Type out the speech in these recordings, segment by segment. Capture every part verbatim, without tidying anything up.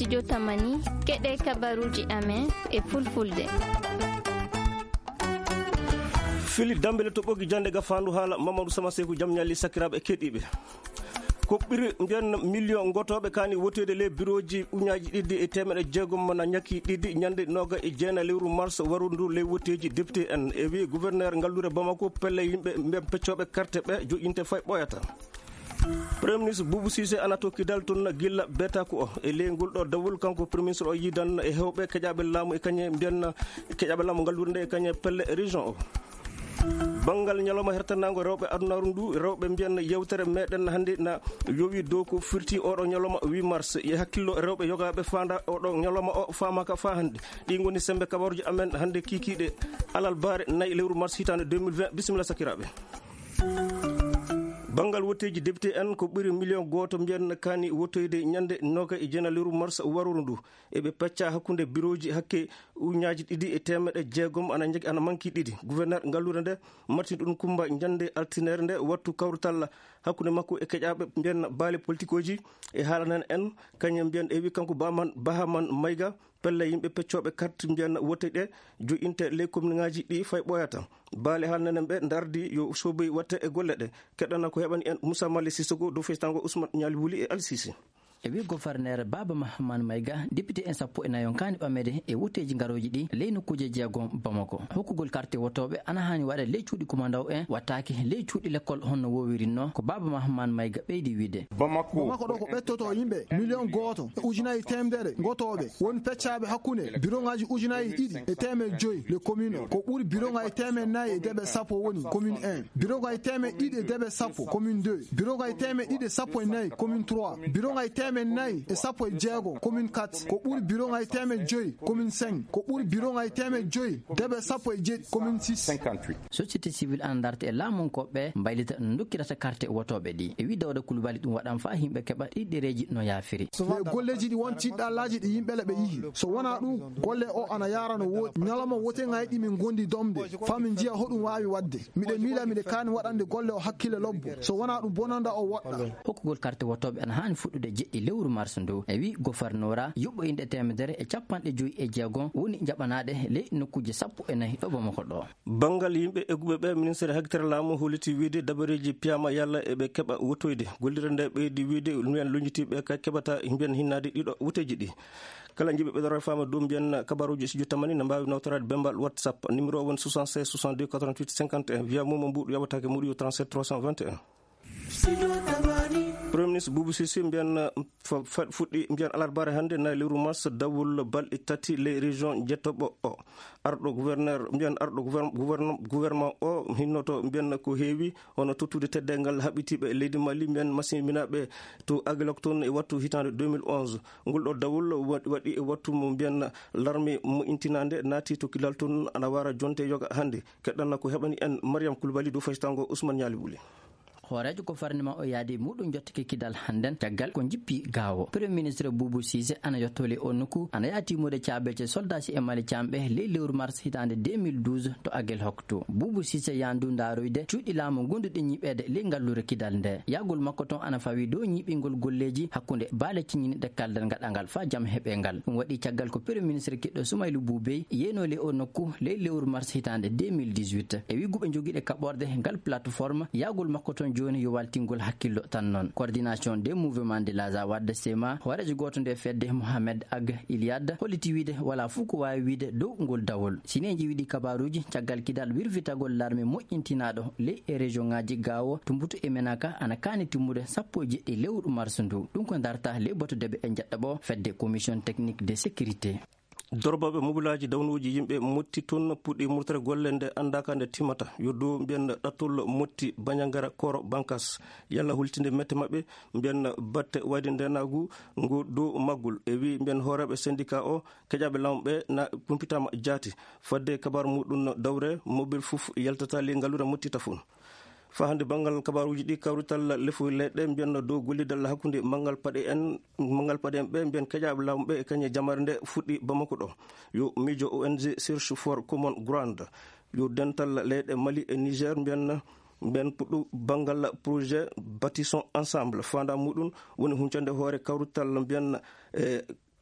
studio Tamani keɗe kabaruji amen e fulfulde. Fili dambele to ɓogi jande gafandu haala Mamadou Sama Sekou jam ñalli sakiraɓe keɗiɓe ko ɓiri mbiyan million gotoɓe kani wotede le bureau ji uñaji ɗiɗi e temeɗe jeegom na ñakki ɗiɗi ñande noga e jeena lewru mars waru ndu le wotteji député en e wi gouverneur ngallure Bamako pelle yimɓe mbiyan peccoɓe carte ɓe joƴinte fay ɓoyata. Premier ministre Boubou Cissé anato kidal toon gilla betaku o e leygol ɗo dawol kanko premier ministre o yidan e hewɓe keƴaɓe laamu e kañe mbiyan keƴaɓe laamu ngallure nde e kañe pelle région o. Bangal ñalawma hertannago rewɓe adunaru ndu rewɓe mbiyan yewtere meɗen hannde na yowi dow ko firti oɗo ñalawma huit mars e hakkillo rewɓe yogaɓe fanda oɗo ñalawma o famaka fa hannde ɗi goni sembe kabaruji amen hannde kikiɗe alal baare nayyi lewru mars hitande deux mille vingt bisimilla sakiraɓe. Bangal wotteji député en ko ɓuri million goto mbiyan kani wottoyde ñande noga e jeena lewru mars waruru ndu eɓe pecca hakkude bureau ji hakke uñaji ɗiɗi e temeɗe jeegom ana jagui ana manki ɗiɗi gouverneur ngallure nde martin ɗum kumba ñande altinere nde wattu kawrutal hakkude makko e keƴaɓe mbiyan baale politique oji e haalanen en kañum mbiyan e wi kanko baman bahaman mayga pelle yimɓe peccoɓe carte mbiyan wotte ɗe joƴinte les commune ngaji ɗi fay ɓoyata baale haalnenen ɓe dardi yo soboyi watte e golle ɗe keɗɗana ko heɓani en Moussa Mali Sissoko dow festango Ousmane Ñali Wuli e Ali Sisi. e wi gouverneur Baba Mahaman Mayga député en sappo e nayon kani ɓamede e wotteji ngaroji ɗi ley nokkuje jeegom Bamako hokkugol carte wottoɓe ana hani waɗa ley cuuɗi kumandaw en wattaki ley cuuɗi l'école honno wowirinno ko Baba Mahaman Mayga ɓeydi wiide Bamako Bamako ɗo ko ɓettoto yimɓe million goto e ujunaji temedere gotoɓe woni peccaɓe hakkude bureau ngaji ujunaji ɗiɗi e temed joyyi le commune o ko ɓuuri bureau ngaji temed nayyi e deɓe sappo woni commune un bureau ngaji temed ɗiɗi e deɓe sappo commune deux bureau ngaji temed ɗiɗi e sappo e nayyi commune trois bureau ngaji temed nayi e sappo e jeego commune quatre ko ɓuuri bureau ngaji temed joyyi commune cinq ko ɓuuri bureau ngaji temed joyyi deɓe sappo e jeeɗi commune six cinquante-huit. Société civile ana darta e laamunkoɓe mbaylita no dokkirata carte wotoɓe ɗi e wi Dawda Coulibaly ɗum waɗan fa yimɓe keɓa ɗi ɗereji no yaafiri mais golleji ɗi won tiɗɗallaji ɗi yimɓele ɓe yihi so wona ɗum golle o ana yara no woodi ñalawma wote ngayi ɗi min gondi domde fa min jiya hoɗum wawi wadde miɗe miila miɗe kani waɗande golle o hakkille lobbo so wona ɗum bonanda o woɗɗa. Hokkugol carte wotoɓe ana hani fuɗɗude jeɗɗi lewru mars ndu e wi gouvernora yuɓɓoyinde temedere e capanɗe joyyi e jeegom woni jaɓanaɗe ley nokkuje sappo e nayyi ɗo Bamako ɗo. Bangal yimɓe egguɓe ɓe ministére hectare laamu holliti wiide dabareji piyama yalla eɓe keɓa wottoyde gollire nde ɓeydi wiide mbiyan luñitiɓe ka keɓata mbiyan hinnade ɗiɗo woteji ɗi kala jiɓe ɓeɗora fama dow mbiyan kabaruji studio Tamani ne mbawi nawtorade bembal whatsapp numéro o woni soixante-seize soixante-deux quatre-vingt-huit cinquante et un via momo mbuɗo yaɓatake muɗo trente-sept trois cent vingt et un. Premier ministre Boubou Cissé mbiyan fuɗɗi mbiyan alarbare hannde na lewru mars dawol balɗe tati les région jettoɓo o arɗo gouverneur mbiyan arɗo gouvernement o hinnoto mbiyan ko heewi hono tottude teddengal haɓitiɓe e leydi Mali mbiyan masiminaɓe to Aguelok toon e wattu hitande deux mille onze ngol ɗo dawol waɗi e wattu mo mbiyan l'armée mo intinande naati to kilal toon ana wara jonte yoga hannde keɗɗanna ko heɓani en Mariam Coulibaly dow faytango Ousmane Ñali Wuli. horejo gouvernement o yaadi muɗum jottake kidal hannden caggal ko jippi gaawo premier ministre Boubou Cissé ana yettole o nokku ana yatimude caabeje soldasi e mali camɓe ley lewru mars hitande deux mille douze to Aguelok to Boubou Cissé yandu ndaroyde cuuɗi laamu gonduɗe ñiɓede ley ngallure kidal nde yagol makko ton ana fawi dow ñiɓingol golleji hakkude baale ciñiniɗe kaldal gaɗangal fa jaam heɓe ngal ɗum waɗi caggal ko premier ministre kiɗɗo Soumaïlou Boubey yenole o nokku ley lewru mars hitande deux mille dix-huit e wi guɓe joguiɗe kaɓorde ngal plateforme yagol makko ton joni yo waltingol hakkillo tan noon coordination des mouvements de l'Aza wadde sema horejo goto nde fedde Mohamed Ag Iliad holliti wiide wala fuu ko wawi wiide dow ngol dawol sine jiwiɗi kabaruji caggal kidal wirvitagol l'armée moƴƴintinaɗo ley e région ngaji gawo tumbutu e menaka ana kani timmude sappo e jeɗɗi lewru mars ndu ɗum ko darta ley botodeɓe e jaɗɗaɓo fedde commission technique de sécurité. Dorbaɓe mobilaji dawnuji yimɓe motti toon puɗɗi murtere golle nde andaka nde timata yo dow mbiyan ɗattol motti bañagara koro bankas yalla hultinde mette mabɓe mbiyan batte wayde ndenagu ngu dow maggol e wi mbiyan hooreɓe syndicat o keƴaɓe lamɓe na pumpitama jaati fadde kabaru muɗum dawre mobile fof yaltata li ngallure mottita fon fa hande bangal kabaruji ɗi kawrital lefu leɗɗe mbiyanno dow gollidal hakkude mangal paɗe en mangal paɗe en ɓe mbiyan keƴaɓe lawmuɓe e kañe jamare nde fuɗɗi Bamako ɗo yo miijo O N G search for common ground yo dental leyɗe Mali e Niger mbiyan mbiyan puɗɗu bangal projet bâtissons ensemble fanda muɗum woni huncande hoore kawrital mbiyan e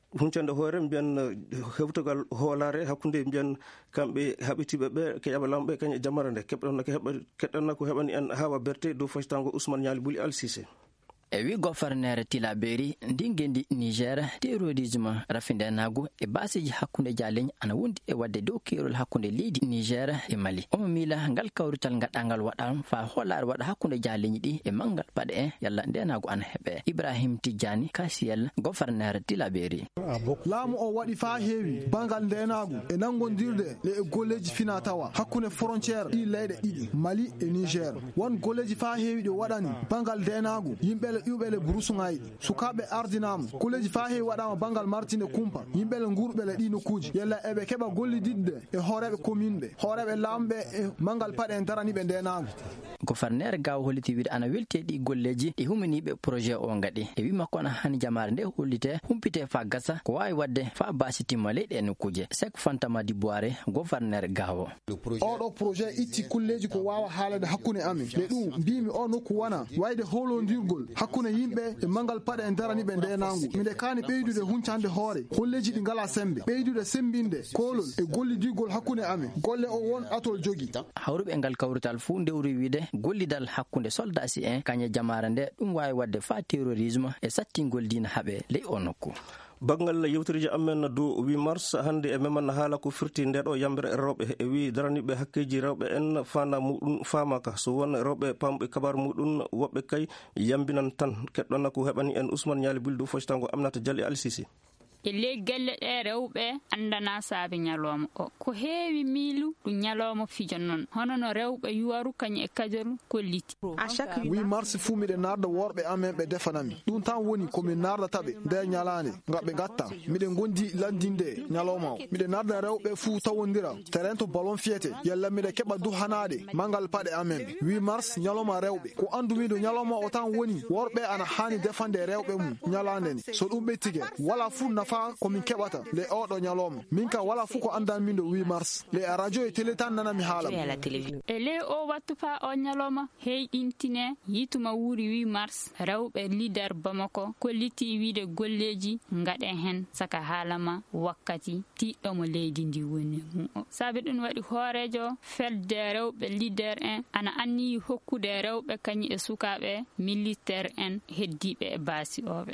huncande hoore mbiyan hewtogal hoolare hakkunde mbiyan kamɓe haɓitiɓe ɓe ke yaɓalamɓe kañe jamara nde keɓɗonna ko heɓa keɗɗonna ko heɓani en Hawa Berté dow faytango Ousmane Ñali Buli Al Cissé. e wi gouverneur Tillaberi ndi gendi Niger terrorisme rafindenago e basiji hakkunde jaleñ ana wondi e wadde dow kerol hakkunde leydi Niger e Mali. Omo mila ngal kawrital gaɗangal waɗam fa hollare waɗa hakkunde jaleñ ɗi e mangal paɗe en yalla ndenago ana heɓe. Ibrahim Tidjani Kasiyel gouverneur Tillaberi. laamu o waɗi fa heewi bangal ndenago e nangodirde le e golleji fina tawa hakkunde frontiére ɗi leyɗe ɗiɗi Mali e Niger. won golleji fa heewi ɗe waɗani bangal ndenago yimɓe yimɓele burusuŋayi sukaɓe ardinama kuleji fa heewi waɗama bangal martinde kumpa yimɓele ngurɓele ɗi nokkuji yalla eɓe keɓa gollididde e hooreɓe commune ɓe hooreɓe lamɓe e mangal paɗe en daraniɓe ndenago. gouverneur gaw holliti wiide ana welti ɗi golleji ɗi huminiɓe projet o gaɗi e wi makko ana hani jamare nde hollite humpite fa gasa ko wawi wadde fa basitimma leyɗe e nokkuje. Sek Fantama Diboire gouverneur gawo. oɗo projet itti kulleji ko wawa haalade hakkunde amin ɓe ɗum mbimi o nokku wona wayde holodirgol hakkunde yimɓe e mangal paɗe en daraniɓe ndenago minde kani ɓeydude huncande hoore golleji ɗi ngala sembe ɓeydude sembinde kolol e gollidirgol hakkunde amin golle o won atol jogi. hawruɓe ngal kawrital fu ndewri wiide gollidal hakkunde soldasi en kañe jamare nde ɗum wawi wadde fa terrorisme e sattingol dina haaɓe ley o nokku. Bangal yewtoriji amen dow huit mars hande e meman haala ko firti ndeɗo yambere rewɓe e wi daraniɓe hakkeji rewɓe en fanda muɗum famaka so won rewɓe pamɓe kabar muɗum woɓɓe kay yambinan tan keɗɗonna ko heɓani en Ousmane Ñali Buli dow faytango Aminata Dialli Al Cissé. e ley gelle ɗe rewɓe andana saabi ñalowma o ko heewi miilu ɗum ñalowma fijo noon hono no rewɓe yuwaru kañum e kajolu kolliti. huit mars fuu miɗe narda worɓe amen ɓe defanami ɗum tan woni komin nardataɓe nder ñalande ngam ɓe gatta miɗen gondi landinde ñalowma o miɗe narda rewɓe fuu tawodira terrain to ballon fiyete yalla miɗe keɓa duhanade mangal paɗe amen ɓe. huit mars ñalowma rewɓe ko andumiɗo ñalowma o tan woni worɓe ana hani defande rewɓe mum ñalande ni so ɗum ɓettige wala fuu nafa komin keɓata le oɗo ñalowma min kam wala fuu ko andan min ɗo huit mars le a radio e télé tan nanami haala e ley o wattu fa o ñalowma heyɗintine yituma wuuri huit mars rewɓe leader Bamako kolliti wiide golleji gaɗen hen saka haalama wakkati tiɗɗomo leydi ndi woni mum o saabi ɗum waɗi hoorejo felde rewɓe leader en ana anniyi hokkude rewɓe kañum e sukaɓe militaire en heddiɓe e baasi oɓe.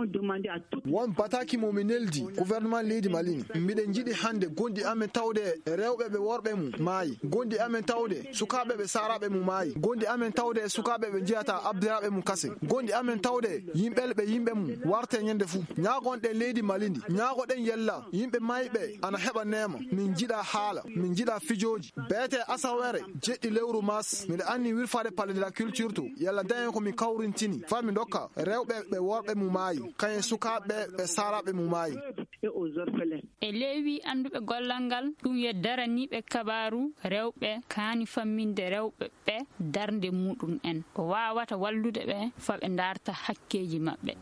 won bataki momin neldi gouvernement leydi Malini miɗen jiɗi hande gondi amen tawde rewɓe ɓe worɓe mum maayi gondi amen tawde sukaɓe ɓe saraɓe mum maayi gondi amen tawde sukaɓe ɓe jiyata abdiraɓe mum kase gondi amen tawde yimɓel ɓe yimɓe mum warte ñande fuu ñagonɗen leydi Malindi ñagoɗen yella yimɓe mayɓe ana heɓa nema min jiɗa haala min jiɗa fijoji beete asawere jeɗɗi lewru mas miɗe anni wirfade palais de la culture to yalla dañen komin kawrintini fa mi dokka rewɓe ɓe worɓe mum maayi kañe sukaɓe ɓe saraɓe mum maayi e leewi anduɓe gollal ngal ɗum yo daraniɓe kabaru rewɓe kaani famminde rewɓe ɓe darde muɗum en o wawata wallude ɓe faɓe darta hakkeji maɓɓe.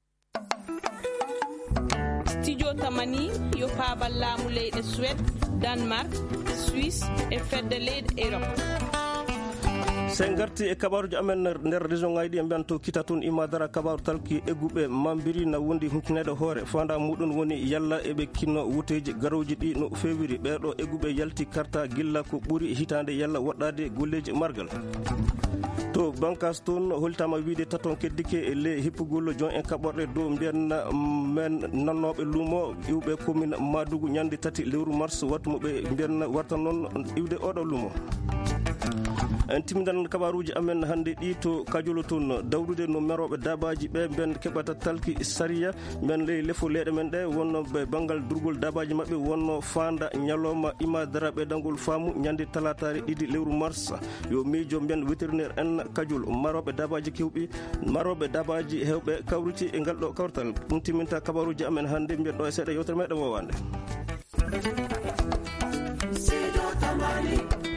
Studio Tamani yo paabal laamu leyɗe Suède, Danemark, Suisse e fedde leyɗe Europe. sen garti e kabaruji amen nder région ngaji ɗi e mbiyan to kita toon imadara kabaru talki egguɓe mambiri na wondi huccinede hoore fanda muɗum woni yalla eɓe kinno wuteji garoji ɗi no fewiri ɓeɗo egguɓe yalti karta gilla ko ɓuuri hitande yalla woɗɗade golleji margal. to bankas toon holtama wiide taton keddike e le hippugol jon en kaɓorɗe dow mbiyan men nannoɓe luumo iwɓe commune Madougou ñande tati lewru mars wattu moɓe mbiyan wartan noon iwde oɗo luumo. en timidan kabaruji amen hande ɗi to kajolo toon dawrude no meroɓe dabaji ɓe ben keɓata talki sariya men ley lefo leɗe men ɗe wonno ɓe banggal durgol dabaji mabɓe wonno fanda ñalawma imadara ɓeɗangol faamu ñande talatare ɗiɗi lewru mars yo miijo ben vétérinaire en kajol maroɓe dabaji kewɓi maroɓe dabaji hewɓe kawriti e ngal ɗo kawrtal ɗum timinta kabaruji amen hande mbiyen ɗo e seeɗa yewtere meɗen wowande.